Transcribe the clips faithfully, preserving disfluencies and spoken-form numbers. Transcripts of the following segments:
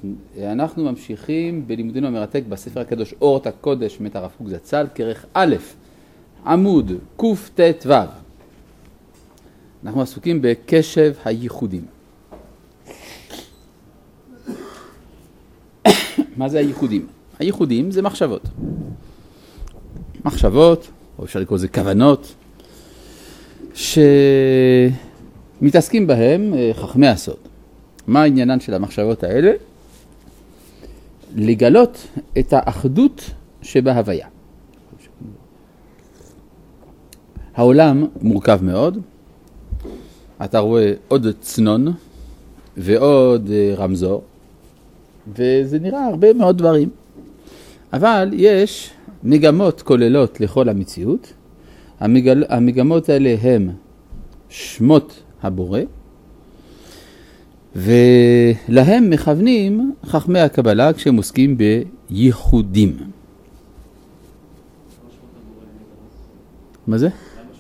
אנחנו ממשיכים בלימודנו המרתק בספר הקדוש אורות הקודש מאת הרב קוק זצ"ל, כרך א', עמוד קט"ו. אנחנו עסוקים בקשב הייחודים. מה זה הייחודים? הייחודים זה מחשבות. מחשבות, או אפשר לקרוא לזה כוונות, שמתעסקים בהם חכמי הסוד. מה העניינן של המחשבות האלה? לגלות את האחדות שבהוויה. העולם מורכב מאוד. אתה רואה עוד צנון ועוד רמזור, וזה נראה הרבה מאוד דברים. אבל יש מגמות כוללות לכל המציאות. המגל... המגמות האלה הם שמות הבורא, ולהם מכוונים חכמי הקבלה כשהם עוסקים בייחודים. מה זה?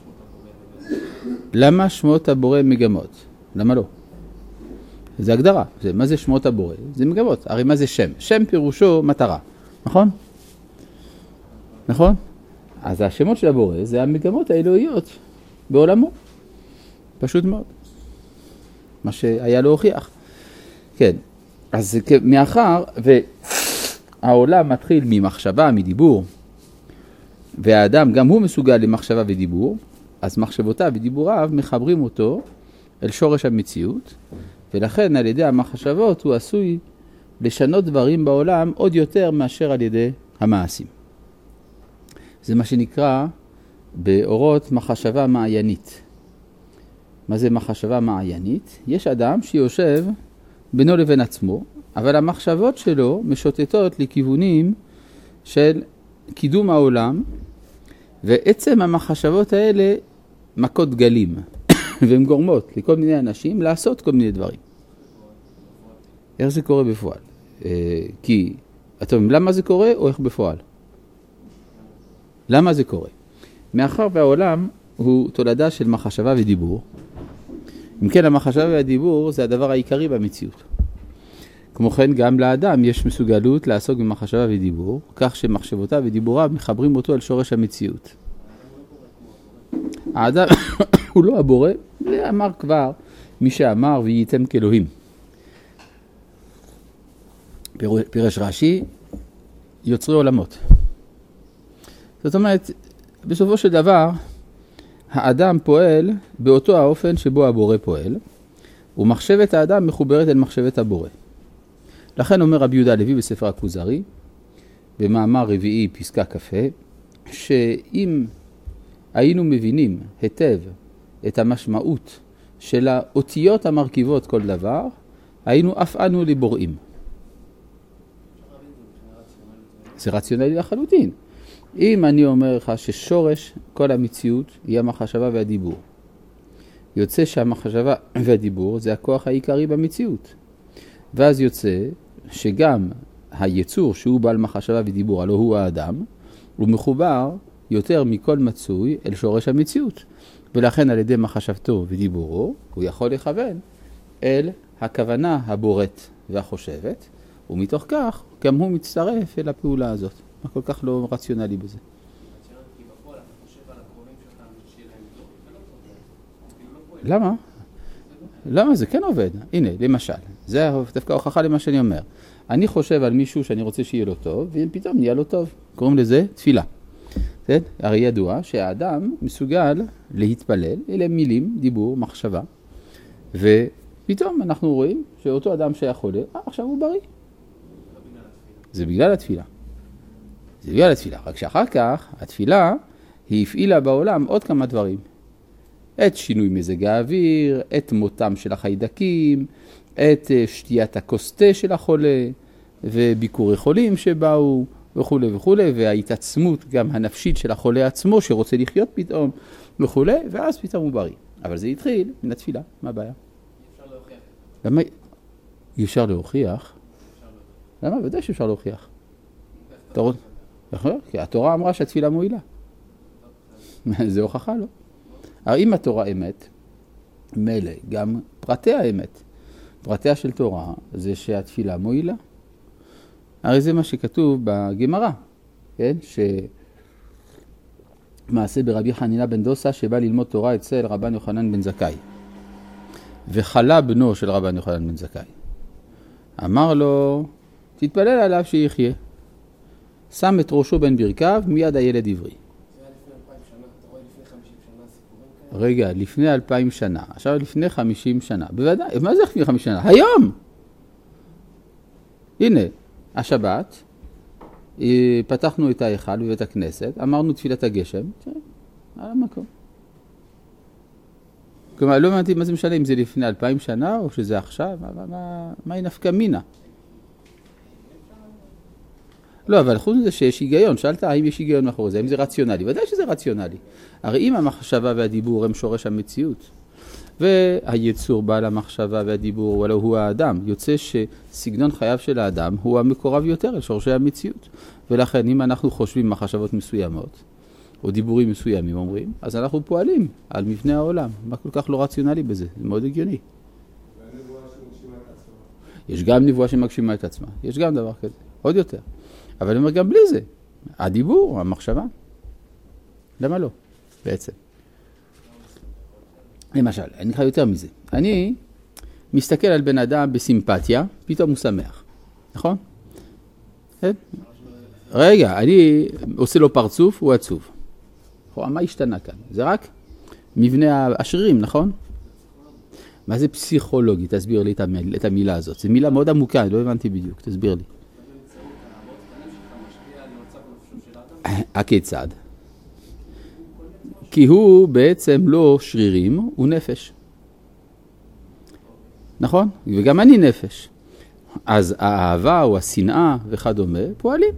למה שמות הבורא מגמות? למה לא? זה הגדרה. זה, מה זה שמות הבורא? זה מגמות. הרי מה זה שם? שם פירושו מטרה. נכון? נכון? אז השמות של הבורא זה המגמות האלוהיות בעולמו. פשוט מאוד. מה שהיה להוכיח. כן. אז מאחר והעולם מתחיל ממחשבה, מדיבור, והאדם גם הוא מסוגל למחשבה ודיבור, אז מחשבותיו ודיבוריו מחברים אותו אל שורש המציאות, ולכן על ידי המחשבות הוא עשוי לשנות דברים בעולם עוד יותר מאשר על ידי המעשים. זה מה שנקרא באורות מחשבה מעיינית. מה זה מחשבה מעיינית? יש אדם שיושב בינו לבין עצמו, אבל המחשבות שלו משוטטות לכיוונים של קידום העולם, ועצם המחשבות האלה מכות גלים, והן גורמות לכל מיני אנשים לעשות כל מיני דברים. איך זה קורה בפועל? כי, אתם, למה זה קורה או איך בפועל? למה זה קורה? מאחר והעולם הוא תולדה של מחשבה ודיבור, אם כן, המחשבה והדיבור זה הדבר העיקרי במציאות. כמו כן, גם לאדם יש מסוגלות לעסוק במחשבה ודיבור, כך שמחשבותיו ודיבוריו מחברים אותו אל שורש המציאות. האדם הוא לא הבורא, זה אמר כבר מי שאמר וייתם כאלוהים. פירש רש"י, יוצרי עולמות. זאת אומרת, בסופו של דבר, האדם פועל באותו האופן שבו הבורא פועל, ומחשבת האדם מחוברת אל מחשבת הבורא. לכן אומר רבי יהודה הלוי בספר הכוזרי, במאמר רביעי פסקה כ"ה, שאם היינו מבינים היטב את המשמעות של האותיות המרכיבות כל דבר, היינו אף אנו לבוראים. זה רציונלי לחלוטין. אם אני אומר לך ששורש כל המציאות היא המחשבה והדיבור, יוצא שהמחשבה והדיבור זה הכוח העיקרי במציאות. ואז יוצא שגם היצור שהוא בעל מחשבה ודיבור, הלא הוא האדם, הוא מחובר יותר מכל מצוי אל שורש המציאות. ולכן על ידי מחשבתו ודיבורו הוא יכול לכוון אל הכוונה הבוראת והחושבת, ומתוך כך גם הוא מצטרף אל הפעולה הזאת. מה כל כך לא רציונלי בזה? למה? למה? זה כן עובד. הנה, למשל, זה דווקא הוכחה למה שאני אומר. אני חושב על מישהו שאני רוצה שיהיה לו טוב, ופתאום נהיה לו טוב. קוראים לזה תפילה. כן? הרי ידוע שהאדם מסוגל להתפלל, אלה מילים, דיבור, מחשבה, ופתאום אנחנו רואים שאותו אדם שהיה חולה, אה, עכשיו הוא בריא. זה בגלל התפילה. זה בגלל התפילה. רק שאחר כך, התפילה היא הפעילה בעולם עוד כמה דברים. את שינוי מזג האוויר, את מותם של החיידקים, את שתיית הכוס תה של החולה, וביקורי חולים שבאו, וכו' וכו', וההתעצמות גם הנפשית של החולה עצמו, שרוצה לחיות פתאום, וכו', ואז פתאום הוא בריא. אבל זה התחיל מן התפילה. מה הבעיה? אי אפשר להוכיח. למה? אי אפשר להוכיח? למה? ודאי שאפשר להוכיח. כי התורה אמרה שהתפילה מועילה. זה הוכחה, לא? הרי אם התורה אמת, מלא, גם פרטי האמת. פרטיה של תורה זה שהתפילה מועילה. הרי זה מה שכתוב בגמרא, כן? שמעשה ברבי חנינא בן דוסא שבא ללמוד תורה אצל רבן יוחנן בן זכאי. וחלה בנו של רבן יוחנן בן זכאי. אמר לו, תתפלל עליו שיחיה. שם את ראשו בין ברכיו, מיד הילד עברי. זה היה לפני אלפיים שנה, אתה רואה לפני חמישים שנה סיפורים כאלה? רגע, לפני אלפיים שנה. עכשיו לפני חמישים שנה. בוודאי, מה זה לפני חמישים שנה? היום! הנה, השבת, פתחנו את ההיכל בבית הכנסת, אמרנו תפילת הגשם, על המקום. כלומר, לא הבנתי מה זה משנה, אם זה לפני אלפיים שנה או שזה עכשיו, מה, מה, מה היא נפקא מינה? לא, אבל חוץ מזה שיש היגיון, שאלת האם יש היגיון מאחורי זה, האם זה רציונלי, ודאי שזה רציונלי. הרי אם המחשבה והדיבור הם שורש המציאות, והיצור בעל המחשבה והדיבור, ולא הוא האדם, יוצא שסגנון חייו של האדם הוא המקורב יותר אל שורשי המציאות. ולכן אם אנחנו חושבים מחשבות מסוימות, או דיבורים מסוימים אומרים, אז אנחנו פועלים על מבנה העולם. מה כל כך לא רציונלי בזה? זה מאוד הגיוני. והנבואה שמגשימה את עצמה. יש גם נבואה שמגשימה את עצמה. יש גם דבר כזה. עוד יותר. אבל אני אומר גם בלי זה. הדיבור, המחשבה. למה לא? בעצם. למשל, אני אקרא יותר מזה. אני מסתכל על בן אדם בסימפתיה, פתאום הוא שמח. נכון? רגע, אני עושה לו פרצוף, הוא עצוב. מה השתנה כאן? זה רק מבנה השרירים, נכון? מה זה פסיכולוגי? תסביר לי את המילה הזאת. זו מילה מאוד עמוקה, לא הבנתי בדיוק. תסביר לי. הכיצד? כי הוא בעצם לא שרירים, הוא נפש. נכון? וגם אני נפש. אז האהבה או השנאה וכדומה פועלים.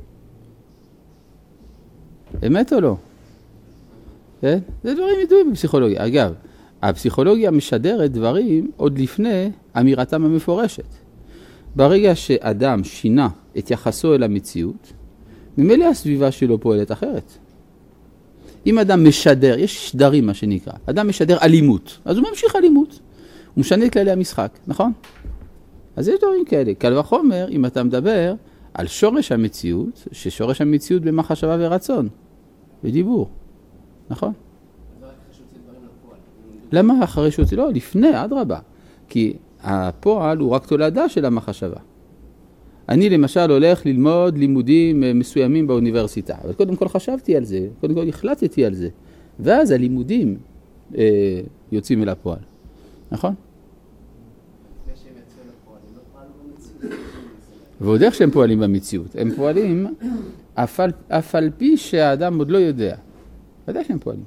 אמת או לא? כן? זה דברים ידועים בפסיכולוגיה. אגב, הפסיכולוגיה משדרת דברים עוד לפני אמירתם המפורשת. ברגע שאדם שינה את יחסו אל המציאות, ממילא הסביבה שלו פועלת אחרת. אם אדם משדר, יש שדרים מה שנקרא, אדם משדר אלימות, אז הוא ממשיך אלימות. הוא משנה את כללי המשחק, נכון? אז יש דברים כאלה. קל וחומר, אם אתה מדבר על שורש המציאות, ששורש המציאות במחשבה ורצון, בדיבור, נכון? אז רק אחרי שהוציא דברים לפועל. למה אחרי שהוציא? לא, לפני, עד רבה. כי הפועל הוא רק תולדה של המחשבה. אני למשל הולך ללמוד לימודים מסוימים באוניברסיטה, אבל קודם כל חשבתי על זה, קודם כל החלטתי על זה, ואז הלימודים אה, יוצאים אל הפועל, נכון? לפני שהם יצאו לפועל, הם לא פעלו במציאות. ועוד איך שהם פועלים במציאות, הם פועלים אף על, אף על פי שהאדם עוד לא יודע, ודאי שהם פועלים.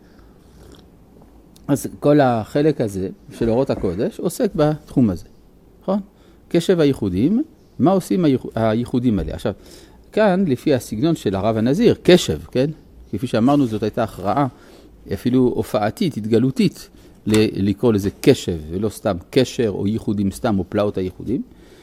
אז כל החלק הזה של אורות הקודש עוסק בתחום הזה, נכון? קשב הייחודים, מה עושים הייחודים האלה? עכשיו, כאן, לפי הסגנון של הרב הנזיר, קשב, כן? כפי שאמרנו, זאת הייתה הכרעה, אפילו הופעתית, התגלותית, לקרוא לזה קשב, ולא סתם קשר או ייחודים סתם, או פלאות הייחודים.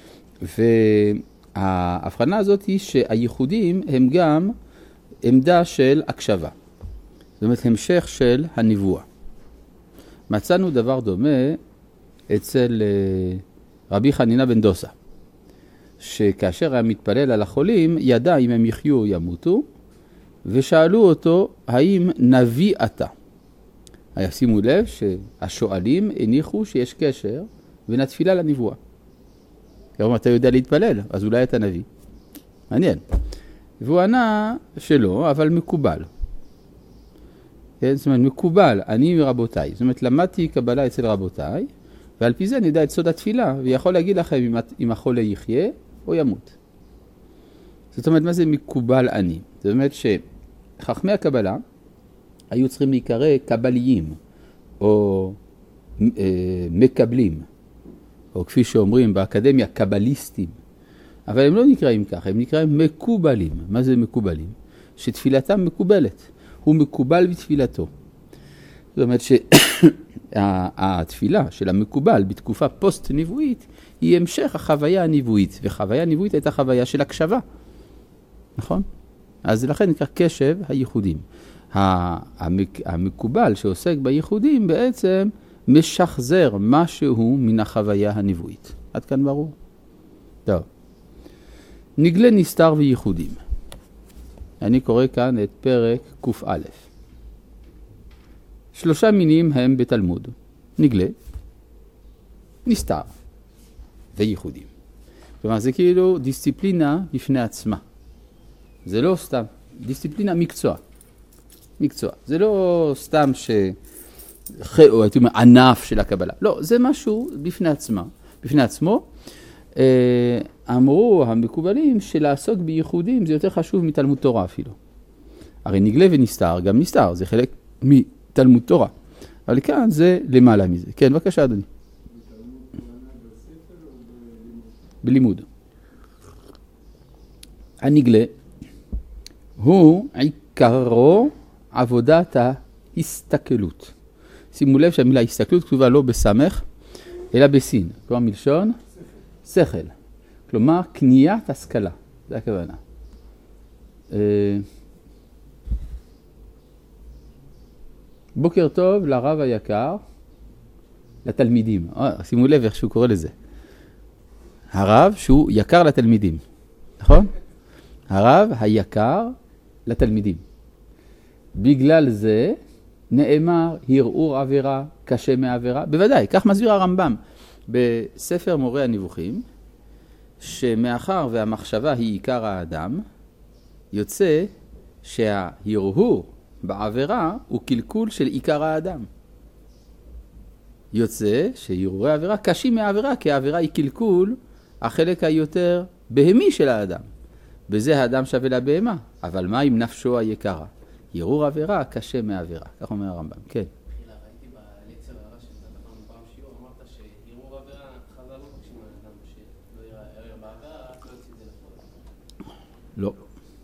וההבחנה הזאת היא שהייחודים הם גם עמדה של הקשבה. זאת אומרת, המשך של הנבואה. מצאנו דבר דומה אצל רבי חנינא בן דוסא. שכאשר היה מתפלל על החולים, ידע אם הם יחיו או ימותו, ושאלו אותו, האם נביא אתה? היה שימו לב שהשואלים הניחו שיש קשר בין התפילה לנבואה. כלומר, אתה יודע להתפלל, אז אולי אתה נביא. מעניין. והוא ענה שלא, אבל מקובל. זאת אומרת, מקובל, אני מרבותיי. זאת אומרת, למדתי קבלה אצל רבותיי, ועל פי זה אני יודע את סוד התפילה, ויכול להגיד לכם אם החולה יחיה או ימות. זאת אומרת, מה זה מקובל אני? זאת אומרת שחכמי הקבלה היו צריכים להיקרא קבליים, או אה, מקבלים, או כפי שאומרים באקדמיה, קבליסטים. אבל הם לא נקראים ככה, הם נקראים מקובלים. מה זה מקובלים? שתפילתם מקובלת. הוא מקובל בתפילתו. זאת אומרת שהתפילה של המקובל בתקופה פוסט-נבואית היא המשך החוויה הנבואית, וחוויה הנבואית הייתה חוויה של הקשבה. נכון? אז לכן נקרא קשב הייחודים. המקובל שעוסק בייחודים בעצם משחזר משהו מן החוויה הנבואית. עד כאן ברור? טוב. נגלה, נסתר וייחודים. אני קורא כאן את פרק ק"א. שלושה מינים הם בתלמוד. נגלה, נסתר וייחודים. כלומר, זה כאילו דיסציפלינה בפני עצמה. זה לא סתם, דיסציפלינה מקצוע. מקצוע. זה לא סתם ש... או הייתי אומר, ענף של הקבלה. לא, זה משהו בפני עצמה. בפני עצמו, אמרו המקובלים שלעסוק בייחודים זה יותר חשוב מתלמוד תורה אפילו. הרי נגלה ונסתר, גם נסתר, זה חלק מתלמוד תורה. אבל כאן זה למעלה מזה. כן, בבקשה אדוני. בלימוד. הנגלה הוא עיקרו עבודת ההסתכלות. שימו לב שהמילה הסתכלות כתובה לא בסמך, אלא בסין. כלומר מלשון שכל. כלומר קניית השכלה. זה הכוונה. בוקר טוב לרב היקר, לתלמידים. שימו לב איך שהוא קורא לזה. הרב שהוא יקר לתלמידים. נכון? הרב היקר לתלמידים. בגלל זה נאמר הרהור עבירה קשה מעבירה. בוודאי, כך מסביר הרמב"ם בספר מורה הנבוכים, שמאחר והמחשבה היא עיקר האדם, יוצא שההרהור בעבירה הוא קלקול של עיקר האדם. יוצא שהרהורי עבירה קשים מעבירה, כי העבירה היא קלקול החלק היותר בהמי של האדם. בזה האדם שווה לבהמה, אבל מה עם נפשו היקרה? הרהור עבירה קשה מעבירה, כך אומר הרמב"ם. כן. ראיתי ביצר הרע שנתנו פעם שיעור, אמרת שהרהור עבירה חז"ל לא מבקשים מהאדם שלא יראה בעבירה, רק לא יוציא את זה לפועל. לא.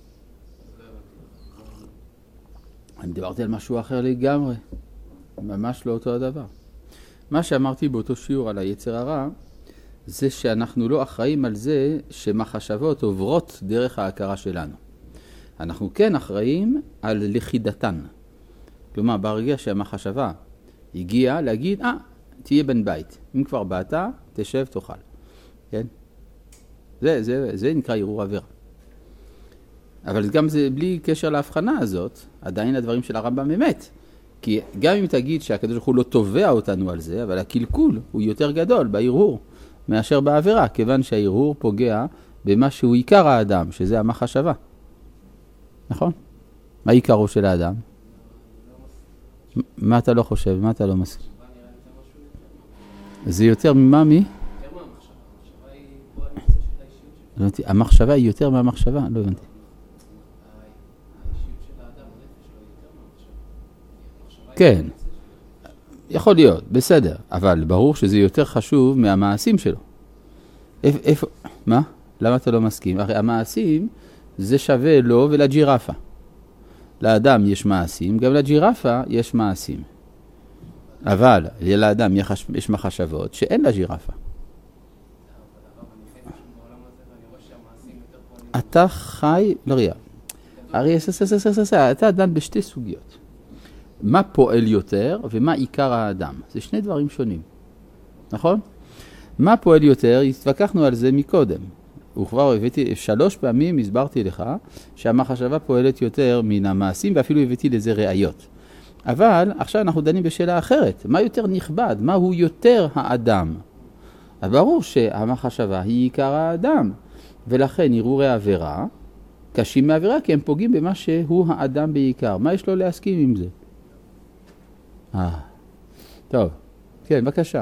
אני דיברתי על משהו אחר לגמרי. ממש לא אותו הדבר. מה שאמרתי באותו שיעור על היצר הרע, זה שאנחנו לא אחראים על זה שמחשבות עוברות דרך ההכרה שלנו. אנחנו כן אחראים על לכידתן. כלומר, ברגע שהמחשבה הגיעה להגיד, אה, תהיה בן בית. אם כבר באת, תשב, תאכל. כן? זה, זה, זה נקרא הרהור עבירה. אבל גם זה בלי קשר להבחנה הזאת, עדיין הדברים של הרמב"ם אמת. כי גם אם תגיד שהקדוש ברוך הוא לא תובע אותנו על זה, אבל הקלקול הוא יותר גדול בהרהור מאשר בעבירה, כיוון שההרהור פוגע במה שהוא עיקר האדם, שזה המחשבה. נכון? מה עיקרו של האדם? מה אתה לא חושב? מה אתה לא מסכים? זה יותר ממה מי? לא הבנתי. המחשבה היא יותר מהמחשבה? לא הבנתי. כן, יכול להיות, בסדר, אבל ברור שזה יותר חשוב מהמעשים שלו. איפה, מה? למה אתה לא מסכים? הרי המעשים זה שווה לו ולג'ירפה. לאדם יש מעשים, גם לג'ירפה יש מעשים. אבל לאדם יש מחשבות שאין לג'ירפה. אתה חי, לא ריאה. הרי אתה דן בשתי סוגיות. מה פועל יותר ומה עיקר האדם. זה שני דברים שונים. נכון? מה פועל יותר? התווכחנו על זה מקודם. וכבר הבאתי, שלוש פעמים הסברתי לך שהמחשבה פועלת יותר מן המעשים, ואפילו הבאתי לזה ראיות. אבל עכשיו אנחנו דנים בשאלה אחרת. מה יותר נכבד? מה הוא יותר האדם? אז ברור שהמחשבה היא עיקר האדם. ולכן הרהורי עבירה קשים מעבירה, כי הם פוגעים במה שהוא האדם בעיקר. מה יש לו להסכים עם זה? אה, טוב. כן, בבקשה.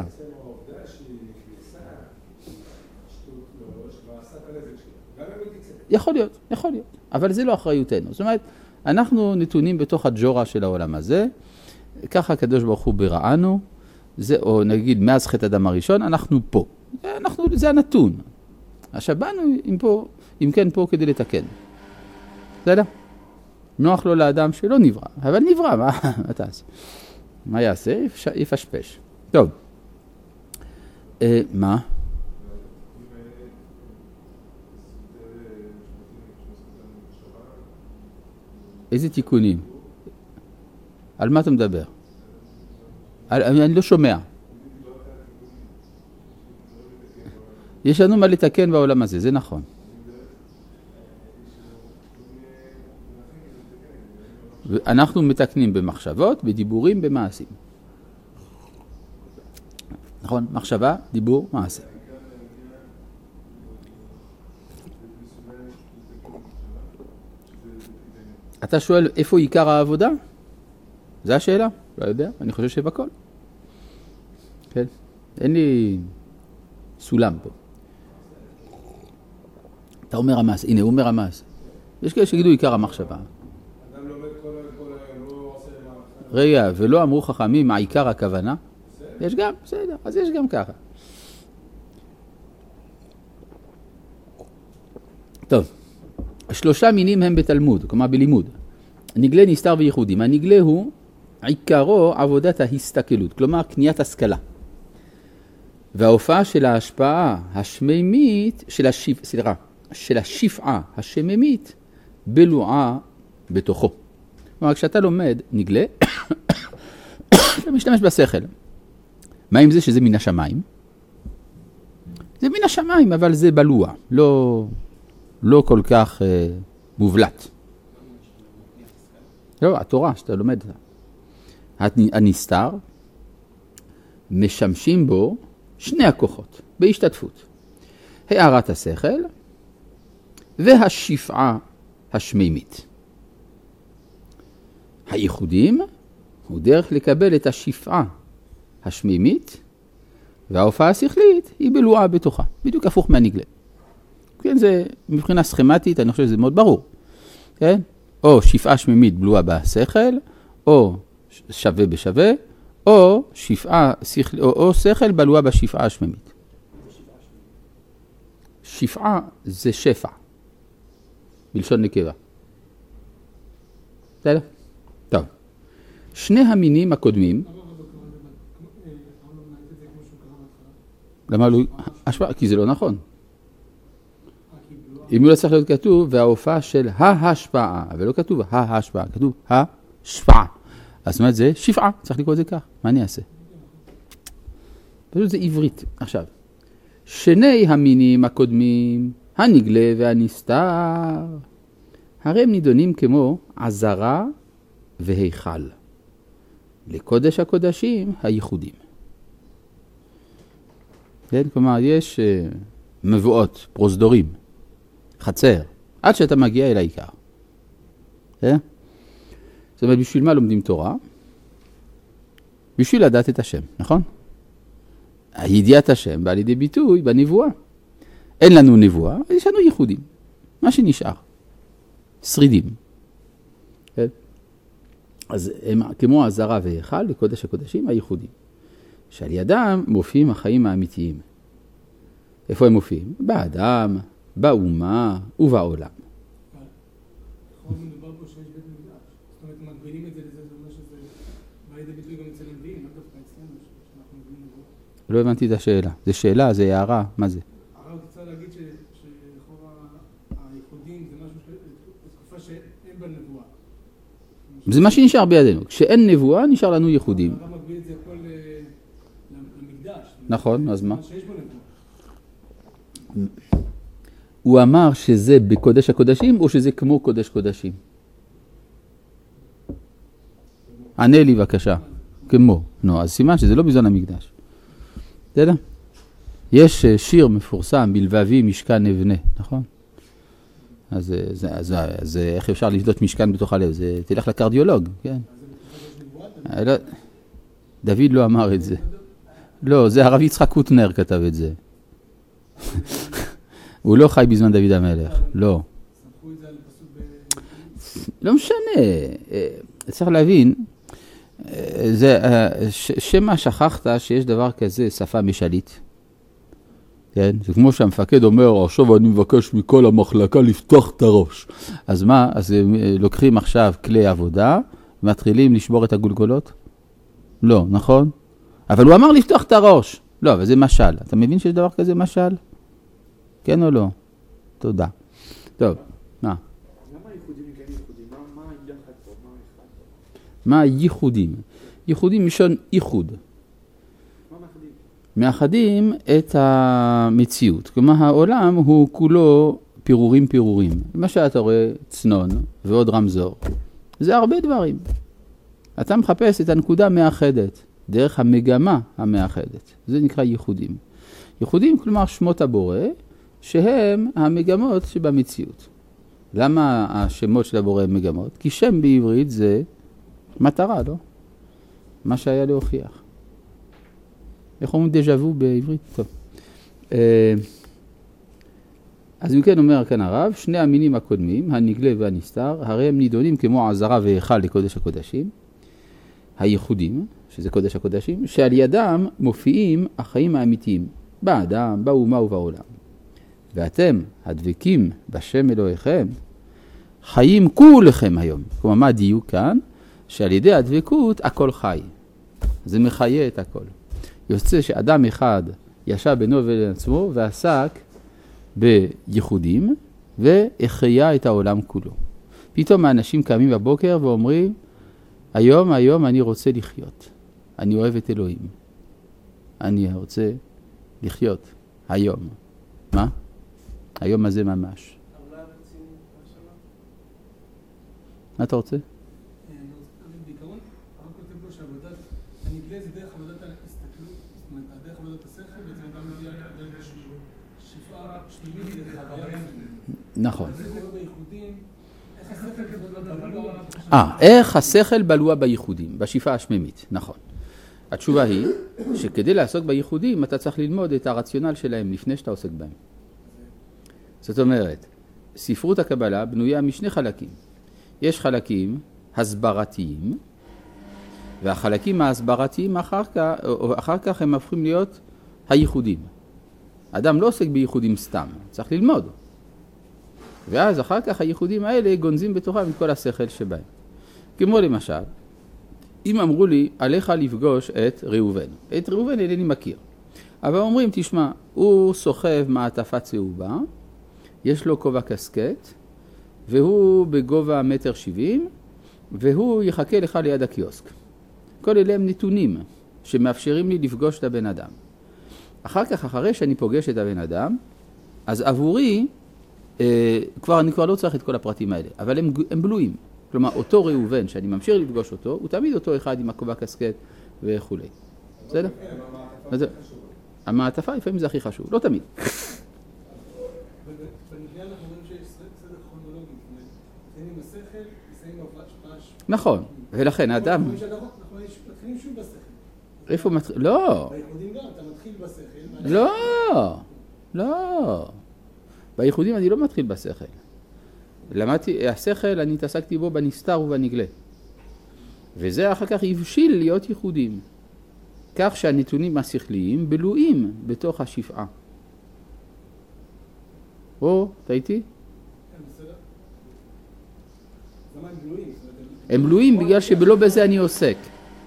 יכול להיות, יכול להיות. אבל זה לא אחריותנו. זאת אומרת, אנחנו נתונים בתוך הג'ורה של העולם הזה. ככה הקדוש ברוך הוא בראנו. זה, או נגיד, מאז חטא אדם הראשון, אנחנו פה. אנחנו, זה הנתון. עכשיו באנו, אם, פה, אם כן פה כדי לתקן. בסדר? נוח לו לאדם שלא נברא. אבל נברא, מה, מה תעשה? מה יעשה? יפשפש. טוב. אה, מה? איזה תיקונים? על מה אתה מדבר? על, אני לא שומע. יש לנו מה לתקן בעולם הזה, זה נכון. אנחנו מתקנים במחשבות, בדיבורים, במעשים. נכון? מחשבה, דיבור, מעשה. אתה שואל איפה עיקר העבודה? זו השאלה? לא יודע, אני חושב שבכל. כן? אין לי סולם פה. אתה אומר המעשה, הנה הוא אומר המעשה. יש כאלה שגידו עיקר המחשבה. אדם לומד כל היום, לא עושה מעשה. רגע, ולא אמרו חכמים מה עיקר הכוונה? יש גם, בסדר, אז יש גם ככה. טוב, שלושה מינים הם בתלמוד, כלומר בלימוד. נגלה, נסתר וייחודים. הנגלה הוא עיקרו עבודת ההסתכלות, כלומר קניית השכלה. וההופעה של ההשפעה השמימית, של, השיפ, סליחה, של השפעה השמימית, בלועה בתוכו. כלומר, כשאתה לומד נגלה, אתה משתמש בשכל. מה עם זה שזה מן השמיים? זה מן השמיים, אבל זה בלוע, לא, לא כל כך אה, מובלט. לא, התורה שאתה לומד, הנסתר, משמשים בו שני הכוחות, בהשתתפות. הערת השכל והשפעה השמימית. הייחודים הוא דרך לקבל את השפעה השמימית, וההופעה השכלית היא בלועה בתוכה, בדיוק הפוך מהנגלה. כן, זה מבחינה סכמטית, אני חושב שזה מאוד ברור. כן? או שפעה שמימית בלועה בשכל, או שווה בשווה, או שפעה שכל, או, או שכל בלועה בשפעה השמימית. שפעה זה שפע, בלשון נקבה. בסדר? טוב. שני המינים הקודמים, למה לא? השפעה, כי זה לא נכון. אם הוא לא צריך להיות כתוב, וההופעה של ההשפעה, ולא כתוב ההשפעה, כתוב השפעה. אז זאת אומרת זה שפעה, צריך לקרוא את זה כך. מה אני אעשה? פשוט זה עברית. עכשיו, שני המינים הקודמים, הנגלה והנסתר, הרי הם נידונים כמו עזרה והיכל. לקודש הקודשים הייחודים. כן? כלומר, יש uh, מבואות, פרוזדורים, חצר, עד שאתה מגיע אל העיקר. כן? זאת אומרת, בשביל מה לומדים תורה? בשביל לדעת את השם, נכון? הידיעת השם בא לידי ביטוי בנבואה. אין לנו נבואה, יש לנו ייחודים. מה שנשאר. שרידים. כן? אז הם כמו עזרה והיכל לקודש הקודשים הייחודים. שעל ידם מופיעים החיים האמיתיים. איפה הם מופיעים? באדם, באומה ובעולם. נכון, מדובר פה שיש בית מקדש. זאת אומרת, מגבילים את זה לזה, זה אומר שזה בא לידי ביטוי גם אצל הנביאים, לא דווקא אצלנו, שאנחנו מבינים את זה. לא הבנתי את השאלה. זה שאלה, זה הערה, מה זה? הרב רוצה להגיד שלכאורה הייחודים זה משהו בתקופה שאין בה נבואה. זה מה שנשאר בידינו. כשאין נבואה, נשאר לנו ייחודים. הרב מגביל את זה הכל למקדש. נכון, אז מה? שיש בו נבואה. הוא אמר שזה בקודש הקודשים, או שזה כמו קודש קודשים? ענה לי בבקשה. כמו. נו, אז סימן שזה לא בזמן המקדש. אתה יודע? יש שיר מפורסם, בלבבי משכן נבנה, נכון? אז, זה, אז, אז איך אפשר לבדות משכן בתוך הלב? זה, תלך לקרדיולוג, כן? דוד לא אמר את זה. לא, זה הרב יצחק קוטנר כתב את זה. הוא לא חי בזמן דוד המלך, לא. לא משנה, צריך להבין, זה, שמה שכחת שיש דבר כזה שפה משלית. כן? זה כמו שהמפקד אומר, עכשיו אני מבקש מכל המחלקה לפתוח את הראש. אז מה? אז לוקחים עכשיו כלי עבודה, ומתחילים לשבור את הגולגולות? לא, נכון? אבל הוא אמר לפתוח את הראש. לא, אבל זה משל. אתה מבין שיש דבר כזה משל? כן או לא? תודה. טוב, מה? למה הייחודים כן ייחודים? מה היחד פה? מה הייחודים? ייחודים משון ייחוד. מה מאחדים? מאחדים את המציאות. כלומר, העולם הוא כולו פירורים פירורים. למשל, אתה רואה צנון ועוד רמזור. זה הרבה דברים. אתה מחפש את הנקודה המאחדת, דרך המגמה המאחדת. זה נקרא ייחודים. ייחודים כלומר שמות הבורא, שהם המגמות שבמציאות. למה השמות של הבורא הם מגמות? כי שם בעברית זה מטרה, לא? מה שהיה להוכיח. איך אומרים דז'ה-וו בעברית? טוב. אז אם כן אומר כאן הרב, שני המינים הקודמים, הנגלה והנסתר, הרי הם נידונים כמו עזרה והיכל לקודש הקודשים, הייחודים, שזה קודש הקודשים, שעל ידם מופיעים החיים האמיתיים, באדם, באומה ובעולם. ואתם, הדבקים בשם אלוהיכם, חיים כולכם היום. כלומר, מה הדיוק כאן? שעל ידי הדבקות הכל חי. זה מחיה את הכל. יוצא שאדם אחד ישב בינו ובין עצמו ועסק בייחודים והחיה את העולם כולו. פתאום האנשים קמים בבוקר ואומרים, היום, היום אני רוצה לחיות. אני אוהב את אלוהים. אני רוצה לחיות היום. מה? היום הזה ממש. מה אתה רוצה? בעיקרון, הרב כותב לו שעבודת הנגלה זה דרך עבודת ההסתכלות, זאת אומרת, דרך עבודת השכל, בעצם אדם מגיע דרך שפעה שלילית דרך הבעיה. נכון. זה קורה בייחודים, איך השכל בלוע? אה, איך השכל בלוע בייחודים, בשפעה השמימית, נכון. התשובה היא שכדי לעסוק בייחודים אתה צריך ללמוד את הרציונל שלהם לפני שאתה עוסק בהם. זאת אומרת, ספרות הקבלה בנויה משני חלקים. יש חלקים הסברתיים, והחלקים ההסברתיים אחר כך, אחר כך הם הופכים להיות הייחודים. אדם לא עוסק בייחודים סתם, צריך ללמוד. ואז אחר כך הייחודים האלה גונזים בתוכם את כל השכל שבהם. כמו למשל, אם אמרו לי, עליך לפגוש את ראובן. את ראובן אינני מכיר. אבל אומרים, תשמע, הוא סוחב מעטפה צהובה, יש לו כובע קסקט, והוא בגובה מטר שבעים, והוא יחכה לך ליד הקיוסק. כל אלה הם נתונים שמאפשרים לי לפגוש את הבן אדם. אחר כך, אחרי שאני פוגש את הבן אדם, אז עבורי, אה, כבר, אני כבר לא צריך את כל הפרטים האלה, אבל הם, הם בלויים. כלומר, אותו ראובן שאני ממשיך לפגוש אותו, הוא תמיד אותו אחד עם הכובע קסקט וכו'. בסדר? המעטפה לפעמים זה הכי חשוב, לא תמיד. בנגלה אנחנו רואים שיש סדר כרונולוגי, נסיים עם השכל, נסיים עם ההשפעה. נכון, ולכן האדם... אנחנו מתחילים שוב בשכל. איפה מתחיל? לא. בייחודים גם, אתה מתחיל בשכל. לא, לא. בייחודים אני לא מתחיל בשכל. למדתי, השכל אני התעסקתי בו בנסתר ובנגלה. וזה אחר כך הבשיל להיות ייחודים. כך שהנתונים השכליים בלויים בתוך השפעה. או, אתה איתי? כן, בסדר. למה הם בלויים? הם בלויים בגלל שבלא בזה אני עוסק.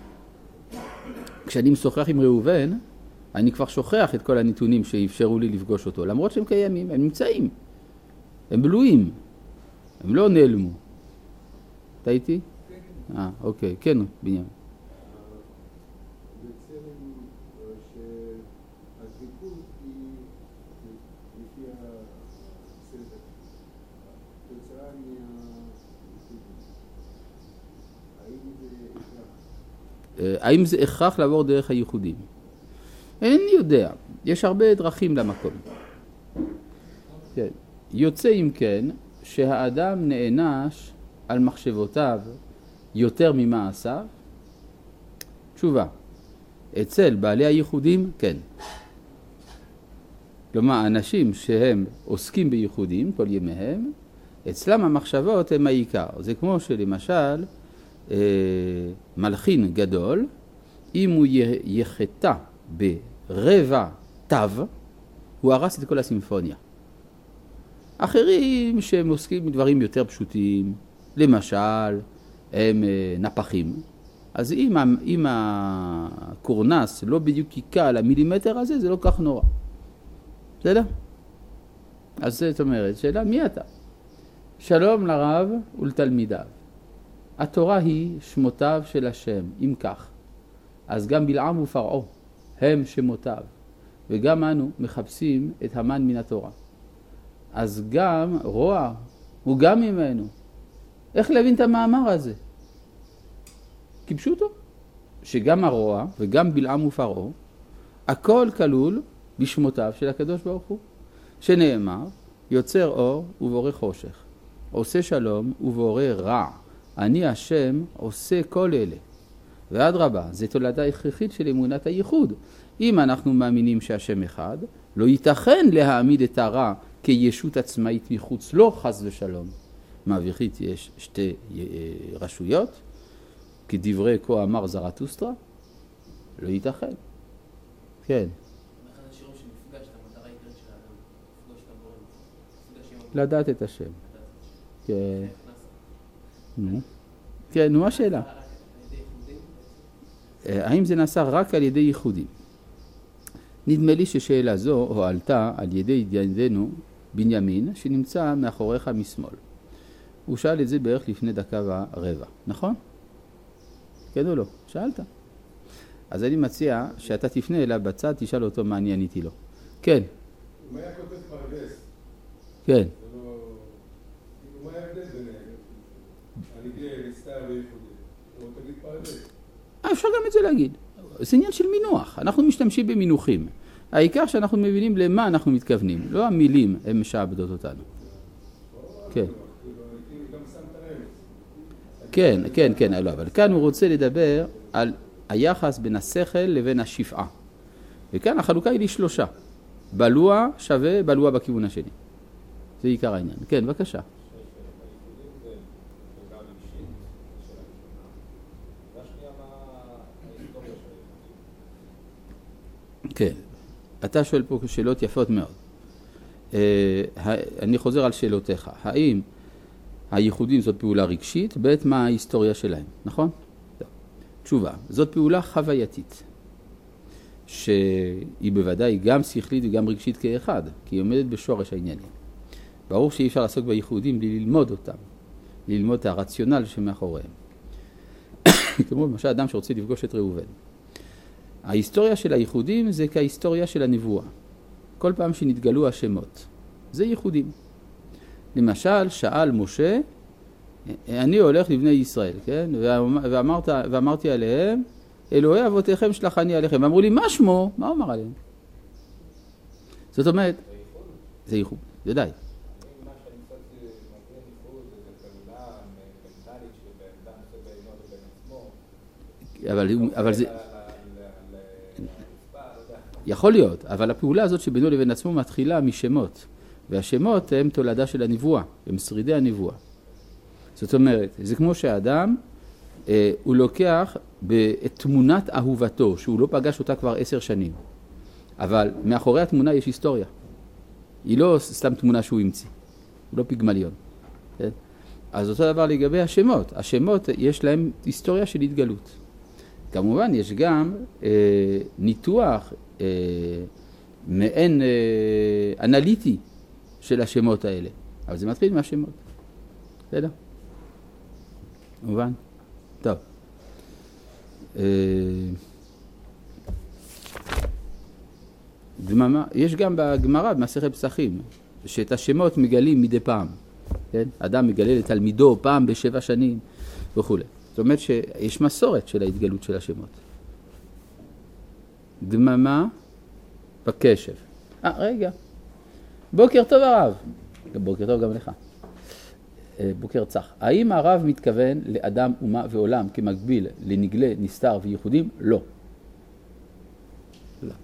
כשאני משוחח עם ראובן, אני כבר שוכח את כל הנתונים שאפשרו לי לפגוש אותו. למרות שהם קיימים, הם נמצאים. הם בלויים. הם לא נעלמו. אתה איתי? כן. אה, אוקיי. כן, בנימין. בצלם שהדבקות היא לפי הסדר. תוצאה מהייחודים. האם זה הכרח? האם זה הכרח לעבור דרך הייחודים? אינני יודע. יש הרבה דרכים למקום. כן. יוצא אם כן, שהאדם נענש על מחשבותיו יותר ממעשיו? תשובה. אצל בעלי הייחודים, כן. כלומר, אנשים שהם עוסקים בייחודים כל ימיהם, אצלם המחשבות הם העיקר. זה כמו שלמשל, אה, מלחין גדול, אם הוא יחטא ברבע תו, הוא הרס את כל הסימפוניה. אחרים שהם עוסקים בדברים יותר פשוטים, למשל, הם נפחים. אז אם, אם הקורנס לא בדיוק יקע על המילימטר הזה, זה לא כך נורא. בסדר? אז זאת אומרת, שאלה, מי אתה? שלום לרב ולתלמידיו. התורה היא שמותיו של השם, אם כך. אז גם בלעם ופרעו הם שמותיו. וגם אנו מחפשים את המן מן התורה. אז גם רוע הוא גם ממנו. איך להבין את המאמר הזה? כפשוטו, שגם הרוע וגם בלעם ופרעה, הכל כלול בשמותיו של הקדוש ברוך הוא, שנאמר, יוצר אור ובורא חושך, עושה שלום ובורא רע, אני השם עושה כל אלה. ועד רבה, זה תולדה הכרחית של אמונת הייחוד. אם אנחנו מאמינים שהשם אחד, לא ייתכן להעמיד את הרע כישות עצמאית מחוץ לו, חס ושלום. מעביכית יש שתי רשויות, כדברי כה אמר זרטוסטרה, לא ייתכן. כן. אחד השיעורים שמפגש את המטרה העיקרית של האדם, לפגוש את הבורא, מפגש עם לדעת את השם. כן. הבורא. נו. כן, נו, מה השאלה? על ידי ייחודים? האם זה נעשה רק על ידי ייחודים? נדמה לי ששאלה זו הועלתה על ידי ידידנו בנימין, שנמצא מאחוריך משמאל. הוא שאל את זה בערך לפני דקה ורבע, נכון? כן או לא? שאלת. אז אני מציע שאתה תפנה אליו בצד, תשאל אותו מה אני עניתי לו. כן. אם היה כותב פרדס, כן. זה לא... מה היה הבדל ביניהם? על ידי נסתר וייחודי. לא תגיד פרדס. אפשר גם את זה להגיד. זה עניין של מינוח. אנחנו משתמשים במינוחים. העיקר שאנחנו מבינים למה אנחנו מתכוונים. לא המילים הן משעבדות אותנו. כן. כן, כן, כן, לא, אבל כאן הוא רוצה לדבר על היחס בין השכל לבין השפעה. וכאן החלוקה היא לשלושה. בלוע שווה בלוע בכיוון השני. זה עיקר העניין. כן, בבקשה. כן, אתה שואל פה שאלות יפות מאוד. אני חוזר על שאלותיך. האם הייחודים זאת פעולה רגשית, בעת מה ההיסטוריה שלהם, נכון? תשובה, זאת פעולה חווייתית, שהיא בוודאי גם שכלית וגם רגשית כאחד, כי היא עומדת בשורש העניינים. ברור שאי אפשר לעסוק בייחודים בלי ללמוד אותם, ללמוד את הרציונל שמאחוריהם. כמו למשל אדם שרוצה לפגוש את ראובן. ההיסטוריה של הייחודים זה כהיסטוריה של הנבואה. כל פעם שנתגלו השמות, זה ייחודים. למשל, שאל משה, אני הולך לבני ישראל, כן? ואמרת, ואמרתי עליהם, אלוהי אבותיכם שלחני עליכם. ואמרו לי, מה שמו? מה אומר עליהם? זאת אומרת, זה ייחוד, זה די. אבל, אבל זה... יכול להיות, אבל הפעולה הזאת שבינו לבין עצמו מתחילה משמות. והשמות הם תולדה של הנבואה, הם שרידי הנבואה. זאת אומרת, זה כמו שהאדם, אה, הוא לוקח את תמונת אהובתו, שהוא לא פגש אותה כבר עשר שנים. אבל מאחורי התמונה יש היסטוריה. היא לא סתם תמונה שהוא המציא, הוא לא פיגמליון. כן? אז אותו דבר לגבי השמות. השמות יש להם היסטוריה של התגלות. כמובן יש גם אה, ניתוח אה, מעין אה, אנליטי של השמות האלה. אבל זה מתחיל מהשמות. בסדר? מובן? טוב. אה, דממה, יש גם בגמרא, במסכת פסחים, שאת השמות מגלים מדי פעם. כן? אדם מגלה לתלמידו פעם בשבע שנים וכו'. זאת אומרת שיש מסורת של ההתגלות של השמות. דממה בקשב. אה, רגע. בוקר טוב הרב. בוקר טוב גם לך. בוקר צח. האם הרב מתכוון לאדם, אומה ועולם כמקביל לנגלה, נסתר וייחודים? לא. לא.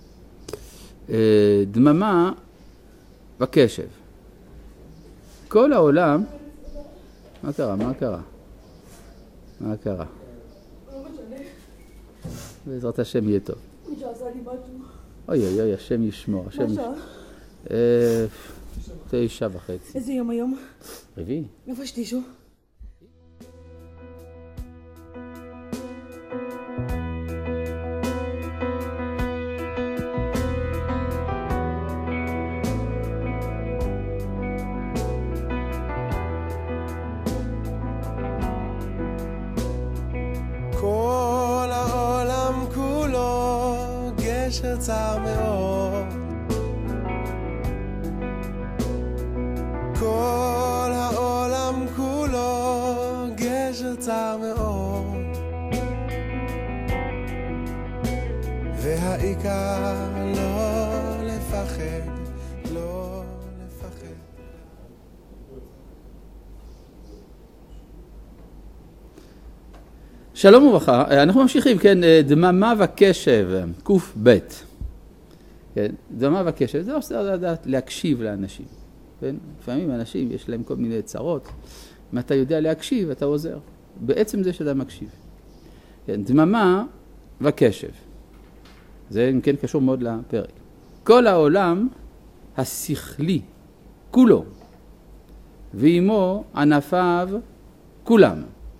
דממה בקשב. כל העולם... מה קרה? מה קרה? מה קרה? לא משנה. בעזרת השם יהיה טוב. מי שעשה לי משהו. אוי אוי אוי, השם ישמור. מה השם שעה? אה, תשע וחצי. איזה יום היום? רביעי. איפה שתישו? כל העולם כולו גשר צר מאוד, כל העולם כולו צר מאוד, והעיקר לא לפחד, לא לפחד. שלום וברכה, אנחנו ממשיכים, כן, דממה וקשב, קוף בית. כן, דממה וקשב, זה עושה לדעת להקשיב לאנשים. כן? לפעמים אנשים יש להם כל מיני צרות, אם אתה יודע להקשיב אתה עוזר. בעצם זה שאתה מקשיב. כן, דממה וקשב. זה אם כן קשור מאוד לפרק. כל העולם השכלי, כולו, ועמו ענפיו כולם.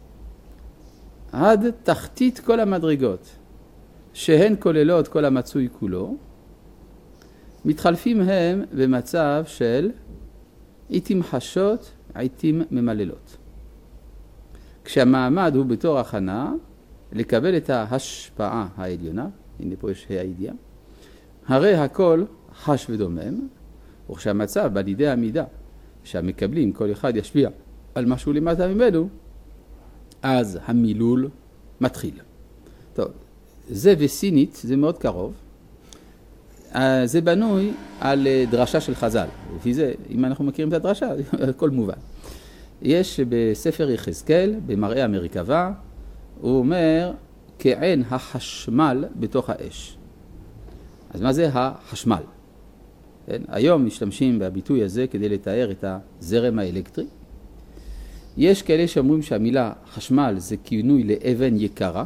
עד תחתית כל המדרגות, שהן כוללות כל המצוי כולו, מתחלפים הם במצב של עיתים חשות, עיתים ממללות. כשהמעמד הוא בתור הכנה, לקבל את ההשפעה העליונה, הנה פה יש הידיעה, הרי הכל חש ודומם, וכשהמצב בא לידי המידה, שהמקבלים כל אחד ישפיע על משהו למטה ממנו, אז המילול מתחיל. טוב, זה וסינית, זה מאוד קרוב. זה בנוי על דרשה של חז"ל. לפי זה, אם אנחנו מכירים את הדרשה, הכל מובן. יש בספר יחזקאל, במראה המרכבה, הוא אומר, כעין החשמל בתוך האש. אז מה זה החשמל? כן? היום משתמשים בביטוי הזה כדי לתאר את הזרם האלקטרי. יש כאלה שאומרים שהמילה חשמל זה כינוי לאבן יקרה,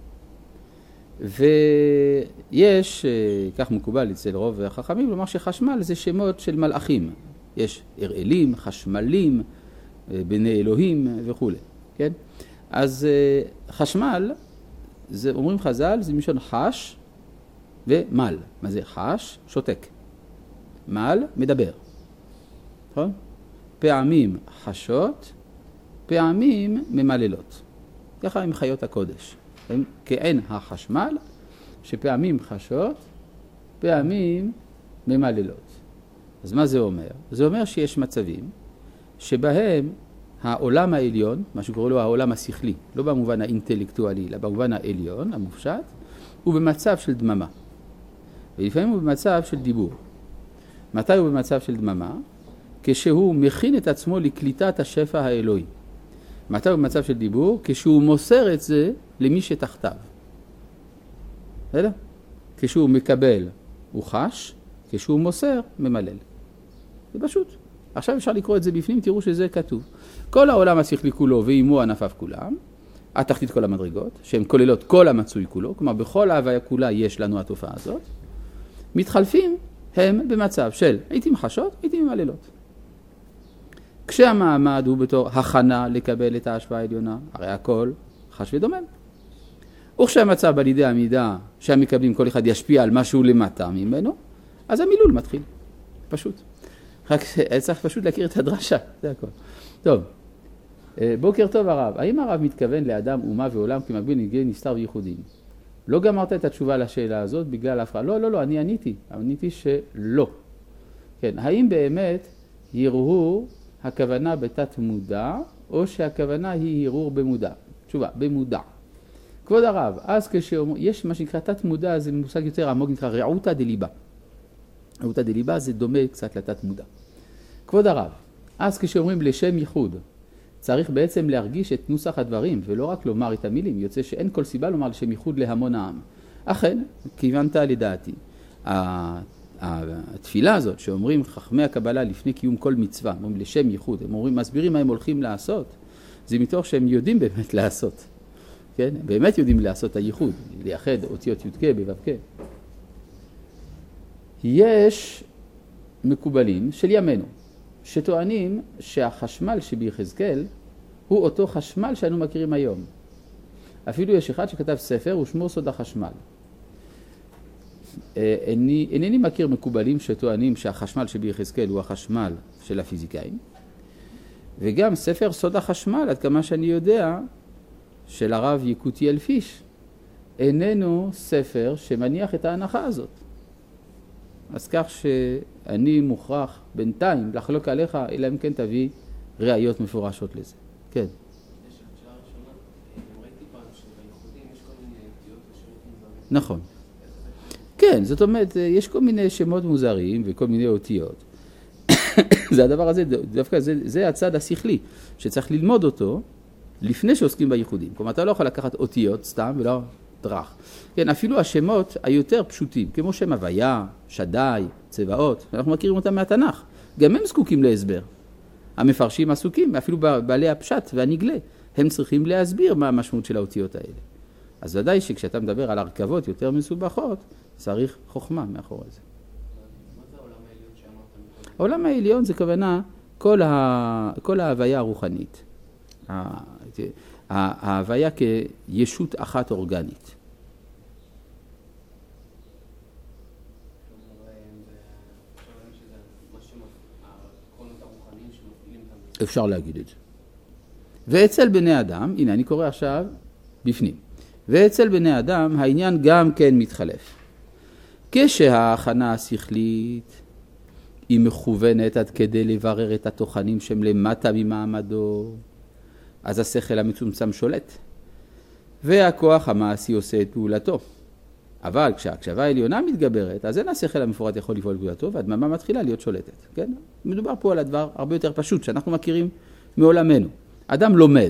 ויש, כך מקובל אצל רוב החכמים, לומר שחשמל זה שמות של מלאכים. יש אראלים, חשמלים, בני אלוהים וכו'. כן? אז חשמל, זה, אומרים חז"ל, זה מלשון חש ומל. מה זה חש? שותק. מל, מדבר. נכון? פעמים חשות, פעמים ממללות. ככה הם חיות הקודש. הם כעין החשמל, שפעמים חשות, פעמים ממללות. אז מה זה אומר? זה אומר שיש מצבים שבהם העולם העליון, מה שקורא לו העולם השכלי, לא במובן האינטלקטואלי, אלא במובן העליון, המופשט, הוא במצב של דממה. ולפעמים הוא במצב של דיבור. מתי הוא במצב של דממה? כשהוא מכין את עצמו לקליטת השפע האלוהי. מתי הוא במצב של דיבור? כשהוא מוסר את זה למי שתחתיו. בסדר? כשהוא מקבל, הוא חש, כשהוא מוסר, ממלל. זה פשוט. עכשיו אפשר לקרוא את זה בפנים, תראו שזה כתוב. כל העולם השכלי כולו ועימו ענפיו כולם, התחתית כל המדרגות, שהן כוללות כל המצוי כולו, כלומר בכל ההוויה כולה יש לנו התופעה הזאת, מתחלפים הם במצב של עיתים חשות, עיתים ממללות. כשהמעמד הוא בתור הכנה לקבל את ההשפעה העליונה, הרי הכל חש ודומם. וכשהמצב בא לידי המידה שהמקבלים כל אחד ישפיע על משהו למטה ממנו, אז המילול מתחיל. פשוט. רק צריך פשוט להכיר את הדרשה, זה הכל. טוב, בוקר טוב הרב. האם הרב מתכוון לאדם, אומה ועולם כמקביל נגעי נסתר וייחודים? לא גמרת את התשובה לשאלה הזאת בגלל ההפרעה. לא, לא, לא, אני עניתי. עניתי שלא. כן, האם באמת ירהור הכוונה בתת מודע, או שהכוונה היא הרהור במודע? תשובה, במודע. כבוד הרב, אז כשאומר, יש מה שנקרא תת מודע, זה מושג יותר עמוק, נקרא רעותא דליבה. רעותא דליבה זה דומה קצת לתת מודע. כבוד הרב, אז כשאומרים לשם ייחוד, צריך בעצם להרגיש את נוסח הדברים, ולא רק לומר את המילים. יוצא שאין כל סיבה לומר לשם ייחוד להמון העם. אכן, כיוונת לדעתי. התפילה הזאת שאומרים חכמי הקבלה לפני קיום כל מצווה, אומרים לשם ייחוד, הם אומרים, מסבירים מה הם הולכים לעשות, זה מתוך שהם יודעים באמת לעשות. כן? באמת יודעים לעשות את הייחוד, לייחד אותיות י"ק בו"ק. יש מקובלים של ימינו, שטוענים שהחשמל שביחזקאל הוא אותו חשמל שאנו מכירים היום. אפילו יש אחד שכתב ספר ושמו סוד החשמל. איני, אינני מכיר מקובלים שטוענים שהחשמל שביחזקאל הוא החשמל של הפיזיקאים. וגם ספר סוד החשמל, עד כמה שאני יודע, של הרב יקותיאל פיש, איננו ספר שמניח את ההנחה הזאת. אז כך שאני מוכרח בינתיים לחלוק עליך, אלא אם כן תביא ראיות מפורשות לזה. כן. יש שאלה ראשונה. נכון. כן, זאת אומרת, יש כל מיני שמות מוזרים וכל מיני אותיות. זה הדבר הזה, דווקא זה, זה הצד השכלי, שצריך ללמוד אותו לפני שעוסקים בייחודים. כלומר, אתה לא יכול לקחת אותיות סתם ולא דרך. כן, אפילו השמות היותר פשוטים, כמו שם הוויה, שדי, צבאות, אנחנו מכירים אותם מהתנ"ך. גם הם זקוקים להסבר. המפרשים עסוקים, אפילו בעלי הפשט והנגלה, הם צריכים להסביר מה המשמעות של האותיות האלה. אז ודאי שכשאתה מדבר על הרכבות יותר מסובכות, צריך חוכמה מאחורי זה. מה זה העולם העליון שאמרתם? העולם העליון זה כוונה כל, ה... כל ההוויה הרוחנית. ה... ההוויה כישות אחת אורגנית. אפשר להגיד את זה. ואצל בני אדם, הנה אני קורא עכשיו בפנים, ואצל בני אדם העניין גם כן מתחלף. כשההכנה השכלית היא מכוונת עד כדי לברר את התוכנים שהם למטה ממעמדו, אז השכל המצומצם שולט, והכוח המעשי עושה את פעולתו. אבל כשההקשבה העליונה מתגברת, אז אין השכל המפורט יכול לפעול פעולתו, והדממה מתחילה להיות שולטת. כן? מדובר פה על הדבר הרבה יותר פשוט, שאנחנו מכירים מעולמנו. אדם לומד.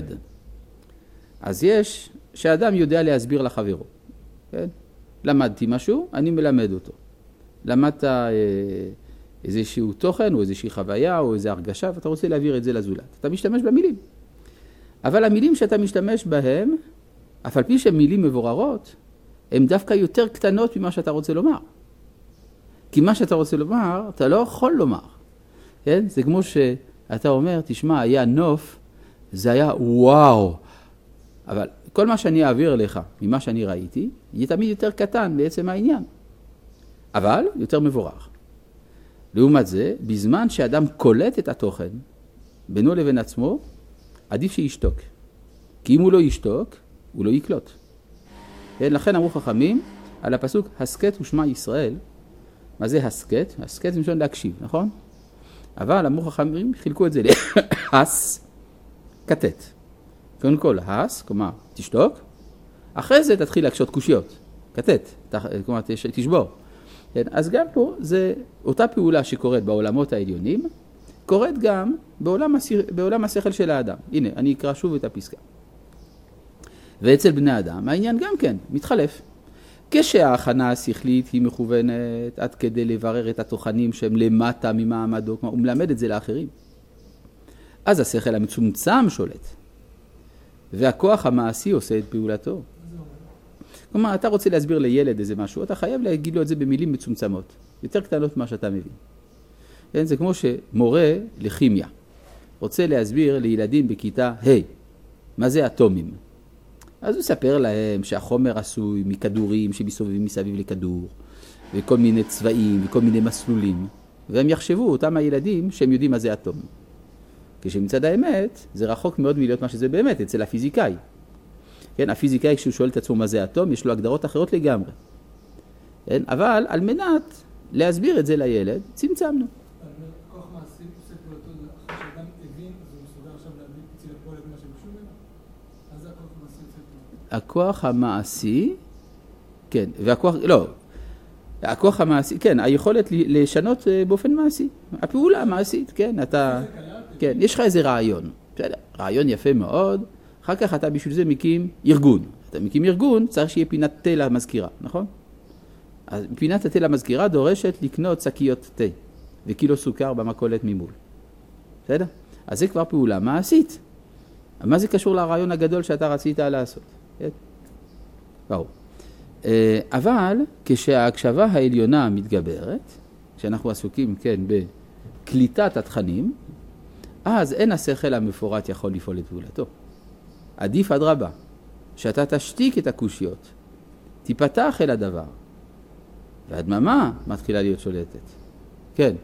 אז יש שאדם יודע להסביר לחברו. כן? למדתי משהו, אני מלמד אותו. למדת אה, איזשהו תוכן, או איזושהי חוויה, או איזו הרגשה, ואתה רוצה להעביר את זה לזולת. אתה משתמש במילים. אבל המילים שאתה משתמש בהם, אף על פי שהן מילים מבוררות, הן דווקא יותר קטנות ממה שאתה רוצה לומר. כי מה שאתה רוצה לומר, אתה לא יכול לומר. כן? זה כמו שאתה אומר, תשמע, היה נוף, זה היה וואו. אבל כל מה שאני אעביר לך ממה שאני ראיתי, יהיה תמיד יותר קטן בעצם העניין. אבל יותר מבורך. לעומת זה, בזמן שאדם קולט את התוכן, בינו לבין עצמו, עדיף שישתוק. כי אם הוא לא ישתוק, הוא לא יקלוט. לכן אמרו חכמים על הפסוק, הסקט ושמע ישראל. מה זה הסקט? הסקט זה משון להקשיב, נכון? אבל אמרו חכמים, חילקו את זה להס, כתת. קודם כל, הס, כלומר, תשתוק. אחרי זה תתחיל להקשות קושיות. כתת, כלומר, תשבור. אז גם פה, זה אותה פעולה שקורית בעולמות העליונים, קורית גם בעולם, בעולם השכל של האדם. הנה, אני אקרא שוב את הפסקה. ואצל בני אדם, העניין גם כן מתחלף. כשההכנה השכלית היא מכוונת עד כדי לברר את התוכנים שהם למטה ממעמדו, כלומר, הוא מלמד את זה לאחרים. אז השכל המצומצם שולט, והכוח המעשי עושה את פעולתו. כלומר, אתה רוצה להסביר לילד איזה משהו, אתה חייב להגיד לו את זה במילים מצומצמות, יותר קטנות מה שאתה מבין. זה כמו שמורה לכימיה רוצה להסביר לילדים בכיתה ה' מה זה אטומים. אז הוא ספר להם שהחומר עשוי מכדורים שמסובבים מסביב לכדור, וכל מיני צבעים וכל מיני מסלולים, והם יחשבו, אותם הילדים, שהם יודעים מה זה אטום. כשמצד האמת, זה רחוק מאוד מלהיות מה שזה באמת, אצל הפיזיקאי. כן, הפיזיקאי כשהוא שואל את עצמו מה זה אטום, יש לו הגדרות אחרות לגמרי. כן, אבל על מנת להסביר את זה לילד, צמצמנו. כוח מעשי עושה פעולתו, אחרי שאדם הבין, אז הוא מסודר עכשיו להביא פיצי לפועל את מה שבשו ממנו? אז זה הכוח המעשי עושה פעולתו. הכוח המעשי, כן, והכוח, לא, הכוח המעשי, כן, היכולת לשנות באופן מעשי. הפעולה המעשית, כן, אתה, כן, יש לך איזה רעיון. בסדר, רעיון יפה מאוד, אחר כך אתה בשביל זה מקים ארגון. אתה מקים ארגון, צריך שיהיה פינת תה למזכירה, נכון? אז פינת התה למזכירה דורשת לקנות שקיות תה וקילו סוכר במכולת ממול. בסדר? אז זה כבר פעולה מעשית. מה זה קשור לרעיון הגדול שאתה רצית לעשות? כן? ברור. אבל כשההקשבה העליונה מתגברת, כשאנחנו עסוקים, כן, בקליטת התכנים, אז אין השכל המפורט יכול לפעול את פעולתו. עדיף אדרבה, שאתה תשתיק את הקושיות, תיפתח אל הדבר, והדממה מתחילה להיות שולטת. כן.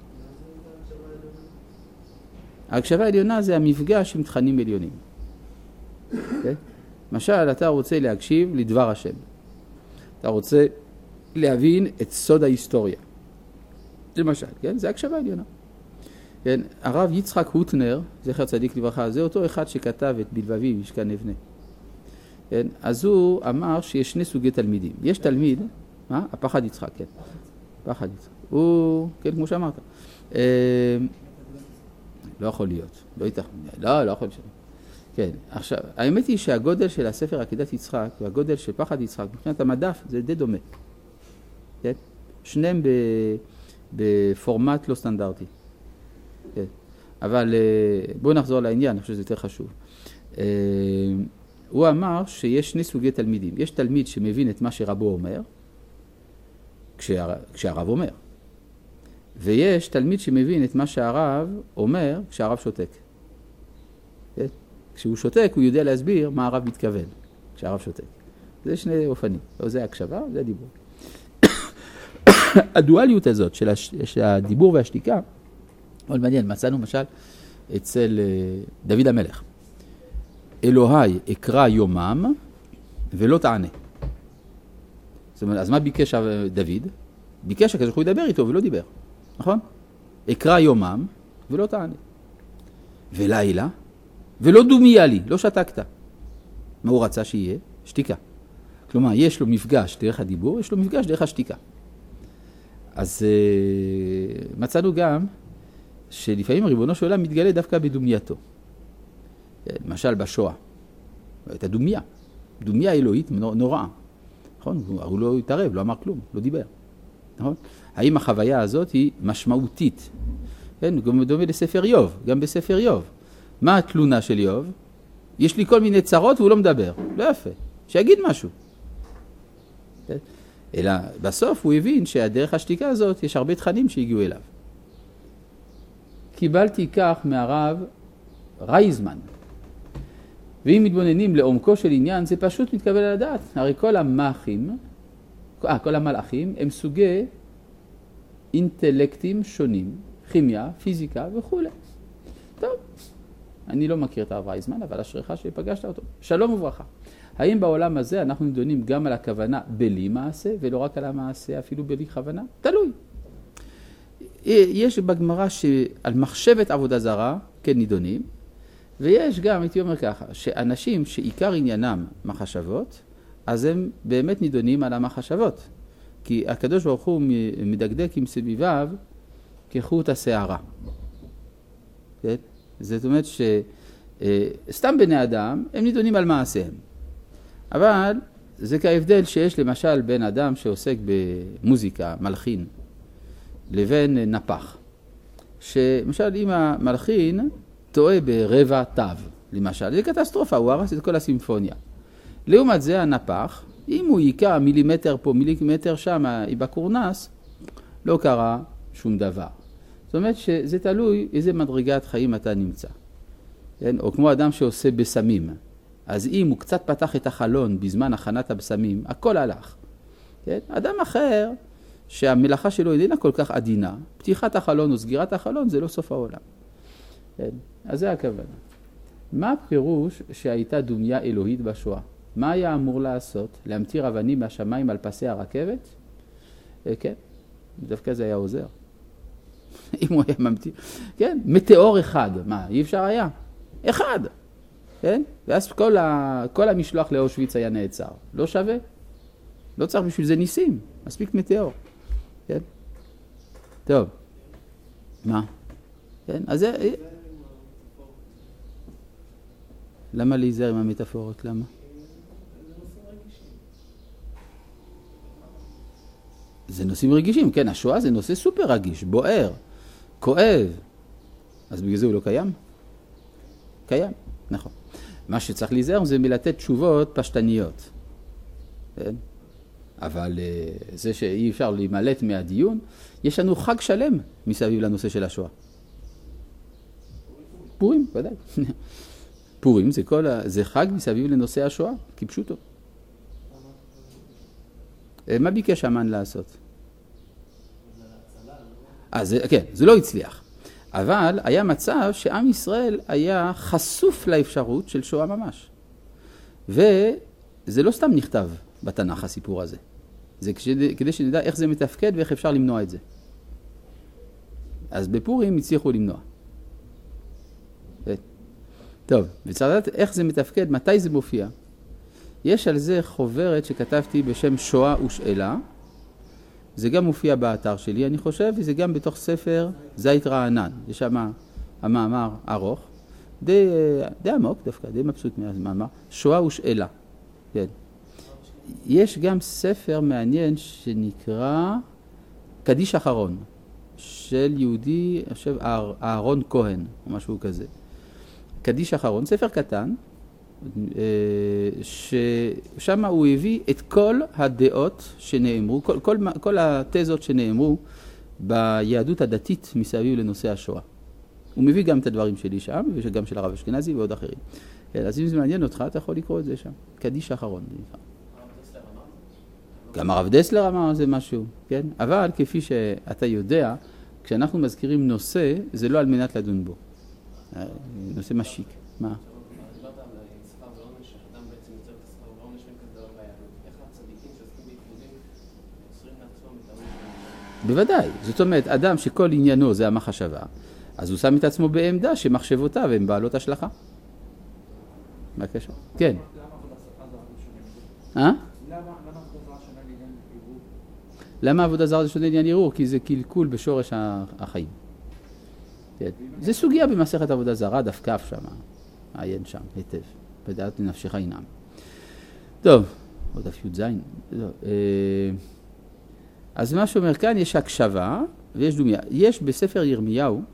ההקשבה העליונה זה המפגש עם תכנים עליונים. כן? למשל, אתה רוצה להקשיב לדבר השם. אתה רוצה להבין את סוד ההיסטוריה. למשל, כן? זה הקשבה עליונה. כן? הרב יצחק הוטנר, זכר צדיק לברכה, זה אותו אחד שכתב את בלבבי משכן אבנה. כן? אז הוא אמר שיש שני סוגי תלמידים. יש תלמיד, מה? הפחד יצחק, כן. פחד יצחק. הוא, כן, כמו שאמרת. אה, לא יכול להיות. לא איתך. לא, לא יכול להיות. כן, עכשיו, האמת היא שהגודל של הספר עקדת יצחק והגודל של פחד יצחק, מבחינת המדף, זה די דומה. כן? שניהם ב, בפורמט לא סטנדרטי. כן. אבל בואו נחזור לעניין, אני חושב שזה יותר חשוב. הוא אמר שיש שני סוגי תלמידים. יש תלמיד שמבין את מה שרבו אומר, כשהרב אומר. ויש תלמיד שמבין את מה שהרב אומר כשהרב שותק. כן? כשהוא שותק הוא יודע להסביר מה הרב מתכוון, כשהרב שותק. זה שני אופנים. זה הקשבה, זה דיבור. הדואליות הזאת של, הש... של הדיבור והשתיקה, מאוד מעניין, מצאנו למשל אצל דוד המלך. אלוהי אקרא יומם ולא תענה. זאת אומרת, אז מה ביקש דוד? ביקש הקדוש ברוך הוא ידבר איתו ולא דיבר. נכון? אקרא יומם ולא תענה. ולילה ולא דומיה לי, לא שתקת. מה הוא רצה שיהיה? שתיקה. כלומר, יש לו מפגש דרך הדיבור, יש לו מפגש דרך השתיקה. אז uh, מצאנו גם שלפעמים ריבונו של עולם מתגלה דווקא בדומייתו. למשל בשואה. את הדומיה. דומיה אלוהית נוראה. נכון? הוא לא התערב, לא אמר כלום, לא דיבר. נכון? האם החוויה הזאת היא משמעותית? כן? גם דומה לספר יוב, גם בספר יוב. מה התלונה של יוב? יש לי כל מיני צרות והוא לא מדבר. לא יפה. שיגיד משהו. כן? אלא בסוף הוא הבין שהדרך השתיקה הזאת יש הרבה תכנים שהגיעו אליו. קיבלתי כך מהרב רייזמן. ואם מתבוננים לעומקו של עניין, זה פשוט מתקבל על הדעת. הרי כל המלאכים, אה, כל המלאכים הם סוגי אינטלקטים שונים, כימיה, פיזיקה וכו'. טוב, אני לא מכיר את הרב רייזמן, אבל אשריך שפגשת אותו. שלום וברכה. האם בעולם הזה אנחנו נידונים גם על הכוונה בלי מעשה, ולא רק על המעשה אפילו בלי כוונה? תלוי. יש בגמרא שעל מחשבת עבודה זרה, כן נידונים, ויש גם, הייתי אומר ככה, שאנשים שעיקר עניינם מחשבות, אז הם באמת נידונים על המחשבות. כי הקדוש ברוך הוא מדקדק עם סביביו כחוט השערה. כן? זאת אומרת שסתם בני אדם הם נידונים על מעשיהם. אבל זה כהבדל שיש למשל בין אדם שעוסק במוזיקה, מלחין, לבין נפח. שלמשל אם המלחין טועה ברבע תו, למשל, זה קטסטרופה, הוא הרס את כל הסימפוניה. לעומת זה הנפח, אם הוא ייקע מילימטר פה, מילימטר שם, בקורנס, לא קרה שום דבר. זאת אומרת שזה תלוי איזה מדרגת חיים אתה נמצא. כן? או כמו אדם שעושה בסמים. אז אם הוא קצת פתח את החלון בזמן הכנת הבשמים, הכל הלך. כן? אדם אחר, שהמלאכה שלו איננה כל כך עדינה, פתיחת החלון או סגירת החלון זה לא סוף העולם. כן? אז זה הכוונה. מה הפירוש שהייתה דומיה אלוהית בשואה? מה היה אמור לעשות? להמטיר אבנים מהשמיים על פסי הרכבת? כן, דווקא זה היה עוזר. אם הוא היה ממטיר. כן, מטאור אחד. מה, אי אפשר היה? אחד. כן? ואז כל, ה... כל המשלוח לאושוויץ היה נעצר. לא שווה? לא צריך בשביל זה ניסים. מספיק מטאור. כן? טוב. מה? כן, אז זה... למה להיזהר עם המטאפורות? למה? זה נושאים רגישים, כן, השואה זה נושא סופר רגיש, בוער, כואב. אז בגלל זה הוא לא קיים? קיים, נכון. מה שצריך להיזהר זה מלתת תשובות פשטניות. כן? אבל זה שאי אפשר להימלט מהדיון, יש לנו חג שלם מסביב לנושא של השואה. פורים, ודאי. פורים זה, כל ה... זה חג מסביב לנושא השואה, כפשוטו. מה ביקש המן לעשות? אה, זה, כן, זה לא הצליח. אבל היה מצב שעם ישראל היה חשוף לאפשרות של שואה ממש. וזה לא סתם נכתב בתנ"ך הסיפור הזה. זה כדי, כדי שנדע איך זה מתפקד ואיך אפשר למנוע את זה. אז בפורים הצליחו למנוע. טוב, וצריך לדעת איך זה מתפקד, מתי זה מופיע. יש על זה חוברת שכתבתי בשם שואה ושאלה. זה גם מופיע באתר שלי, אני חושב, וזה גם בתוך ספר זית רענן. יש שם המאמר ארוך, די, די עמוק דווקא, די מבסוט מהמאמר. שואה ושאלה. כן. יש גם ספר מעניין שנקרא קדיש אחרון, של יהודי, אני חושב, אהרון כהן, או משהו כזה. קדיש אחרון, ספר קטן, ששם הוא הביא את כל הדעות שנאמרו, כל, כל, כל התזות שנאמרו ביהדות הדתית מסביב לנושא השואה. הוא מביא גם את הדברים שלי שם, וגם של הרב אשכנזי ועוד אחרים. אז אם זה מעניין אותך, אתה יכול לקרוא את זה שם. קדיש אחרון. גם הרב דסלר אמר זה משהו, כן? אבל כפי שאתה יודע, כשאנחנו מזכירים נושא, זה לא על מנת לדון בו. נושא משיק. מה? בוודאי. זאת אומרת, אדם שכל עניינו זה המחשבה, אז הוא שם את עצמו בעמדה שמחשבותיו הן בעלות השלכה. מה הקשר? כן. אה? למה עבודה זרה זה שונה לעניין ערעור? כי זה קלקול בשורש החיים. זה סוגיה במסכת עבודה זרה, דווקא שם, עיין שם, היטב. בדעת לנפשך ינעם. טוב, עוד אף י' זין. אז מה שאומר כאן, יש הקשבה ויש דומיה. יש בספר ירמיהו,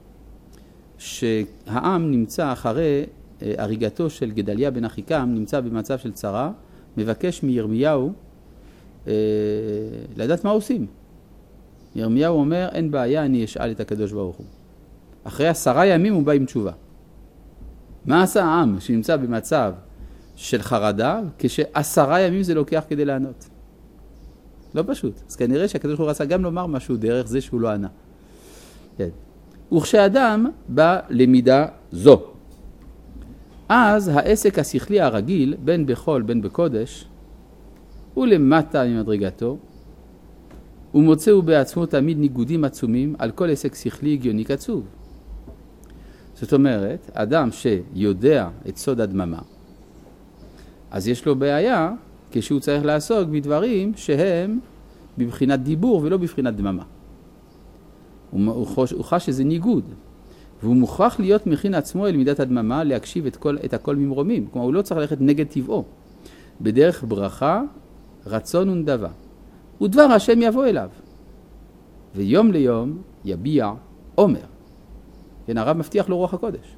שהעם נמצא אחרי הריגתו של גדליה בן אחיקם, נמצא במצב של צרה, מבקש מירמיהו אה, לדעת מה עושים. ירמיהו אומר, אין בעיה, אני אשאל את הקדוש ברוך הוא. אחרי עשרה ימים הוא בא עם תשובה. מה עשה העם שנמצא במצב של חרדה, כשעשרה ימים זה לוקח כדי לענות? לא פשוט. אז כנראה שהקדוש ברוך הוא רצה גם לומר משהו דרך זה שהוא לא ענה. כן. וכשאדם בא למידה זו, אז העסק השכלי הרגיל, בין בחול בין בקודש, הוא למטה ממדרגתו, ומוצאו בעצמו תמיד ניגודים עצומים על כל עסק שכלי הגיוני קצוב. זאת אומרת, אדם שיודע את סוד הדממה, אז יש לו בעיה כשהוא צריך לעסוק בדברים שהם בבחינת דיבור ולא בבחינת דממה. הוא חש, הוא חש שזה ניגוד, והוא מוכרח להיות מכין עצמו אל מידת הדממה, להקשיב את, כל, את הכל ממרומים. כלומר, הוא לא צריך ללכת נגד טבעו. בדרך ברכה, רצון ונדבה. ודבר השם יבוא אליו. ויום ליום יביע עומר. כן, הרב מבטיח לו רוח הקודש.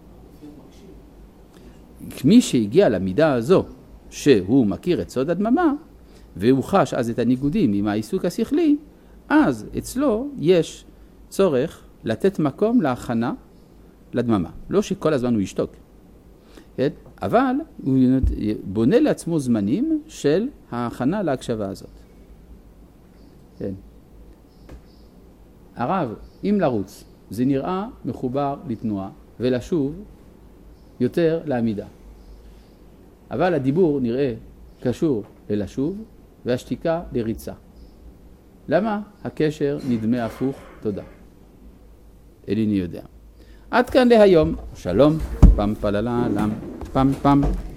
מי שהגיע למידה הזו, שהוא מכיר את סוד הדממה, והוא חש אז את הניגודים עם העיסוק השכלי, אז אצלו יש צורך לתת מקום להכנה לדממה. לא שכל הזמן הוא ישתוק. כן? אבל הוא בונה לעצמו זמנים של ההכנה להקשבה הזאת. כן. הרב, אם לרוץ, זה נראה מחובר לתנועה ולשוב יותר לעמידה. אבל הדיבור נראה קשור ללשוב והשתיקה לריצה. למה? הקשר נדמה הפוך. תודה. אליני יודע. עד כאן להיום. שלום. פם פללה לם. פם פם.